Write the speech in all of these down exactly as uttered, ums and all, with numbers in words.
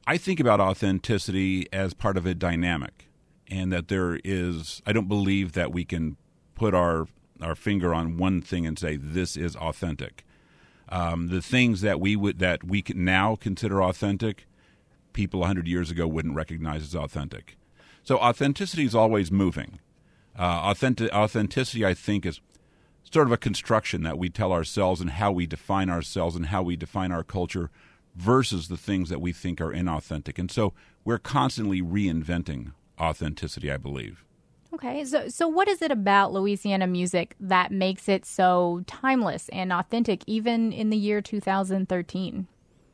I think about authenticity as part of a dynamic, and that there is, I don't believe that we can put our, our finger on one thing and say, this is authentic. Um, the things that we would, that we can now consider authentic, people one hundred years ago wouldn't recognize as authentic. So authenticity is always moving. Uh, authentic, authenticity, I think, is sort of a construction that we tell ourselves and how we define ourselves and how we define our culture versus the things that we think are inauthentic. And so we're constantly reinventing authenticity, I believe. Okay, so so what is it about Louisiana music that makes it so timeless and authentic, even in the year two thousand thirteen?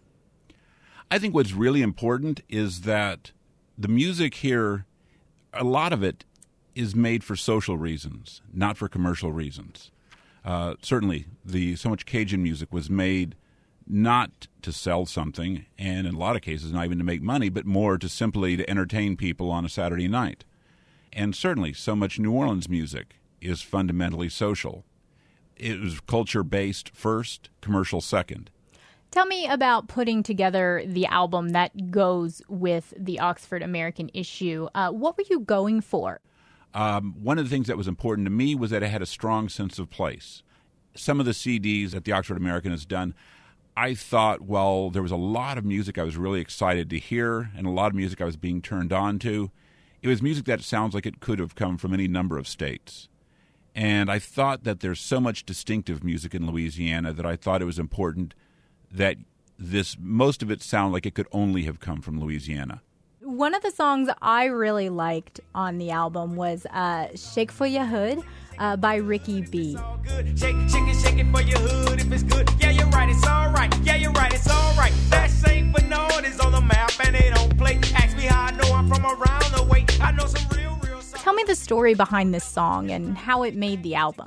I think what's really important is that the music here, a lot of it is made for social reasons, not for commercial reasons. Uh, certainly, the so much Cajun music was made not to sell something, and in a lot of cases not even to make money, but more to simply to entertain people on a Saturday night. And certainly, so much New Orleans music is fundamentally social. It was culture-based first, commercial second. Tell me about putting together the album that goes with the Oxford American issue. Uh, what were you going for? Um, one of the things that was important to me was that it had a strong sense of place. Some of the C Ds that the Oxford American has done, I thought, well, there was a lot of music I was really excited to hear and a lot of music I was being turned on to. It was music that sounds like it could have come from any number of states. And I thought that there's so much distinctive music in Louisiana that I thought it was important that this, most of it sound like it could only have come from Louisiana. One of the songs I really liked on the album was uh, Shake for Your Hood uh, by Ricky B. Shake, shake it, shake it for your hood if it's good. Yeah, you're right, it's all right. Yeah, you're right, it's all right. That Saint Bernard is on the map and they don't play. Ask me how I know I'm from around the way. I know some real, real songs. Tell me the story behind this song and how it made the album.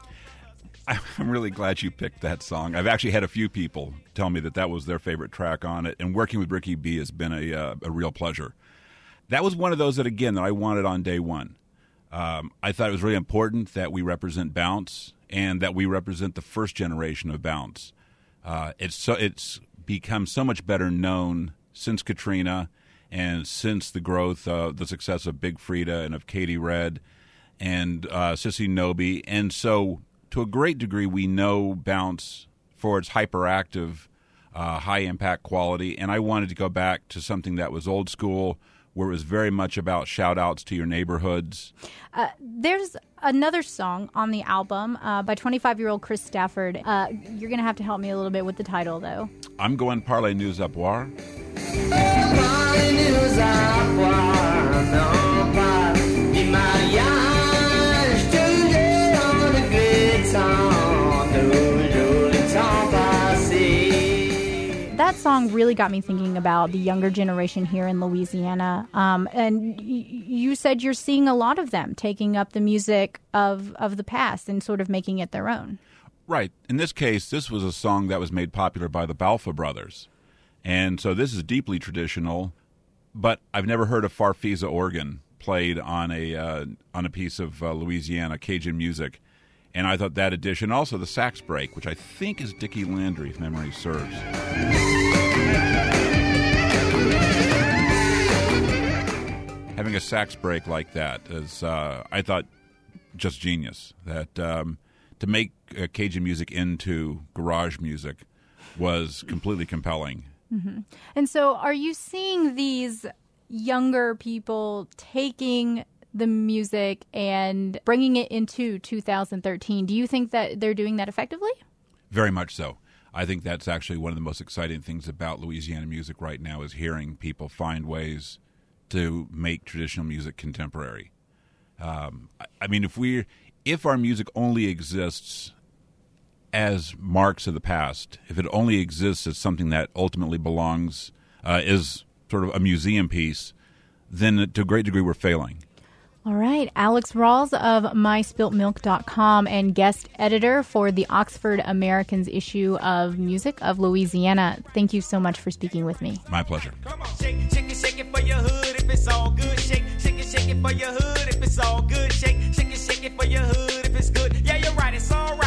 I'm really glad you picked that song. I've actually had a few people tell me that that was their favorite track on it, and working with Ricky B has been a, uh, a real pleasure. That was one of those that, again, that I wanted on day one. Um, I thought it was really important that we represent bounce and that we represent the first generation of bounce. Uh, it's so it's become so much better known since Katrina and since the growth, uh, the success of Big Frida and of Katie Red and uh, Sissy Nobi, and so to a great degree, we know bounce for its hyperactive, uh, high-impact quality, and I wanted to go back to something that was old school, where it was very much about shout-outs to your neighborhoods. Uh, there's another song on the album uh, by twenty-five-year-old Chris Stafford. Uh, you're going to have to help me a little bit with the title, though. I'm going Parlez nous à boire. Parlez nous à boire, non pas du mariage, toujours dans le great temps, toujours le temps passé. That song really got me thinking about the younger generation here in Louisiana. Um, and y- you said you're seeing a lot of them taking up the music of, of the past and sort of making it their own. Right. In this case, this was a song that was made popular by the Balfa Brothers. And so this is deeply traditional, but I've never heard a Farfisa organ played on a uh, on a piece of uh, Louisiana Cajun music. And I thought that addition, also the sax break, which I think is Dickie Landry, if memory serves. Having a sax break like that is, uh, I thought, just genius. That um, to make uh, Cajun music into garage music was completely compelling. Mm-hmm. And so are you seeing these younger people taking the music and bringing it into two thousand thirteen? Do you think that they're doing that effectively? Very much so. I think that's actually one of the most exciting things about Louisiana music right now is hearing people find ways to make traditional music contemporary. Um, I, I mean, if we, if our music only exists as marks of the past, if it only exists as something that ultimately belongs, uh, is sort of a museum piece, then to a great degree we're failing. All right. Alex Rawls of my spilt milk dot com and guest editor for the Oxford American's issue of Music of Louisiana. Thank you so much for speaking with me. My pleasure. Come on, shake, shake it, shake it for your hood if it's all good. Shake, shake it, shake it for your hood if it's all good. Shake, shake it, shake it for your hood if it's good. Yeah, you're right, it's all right.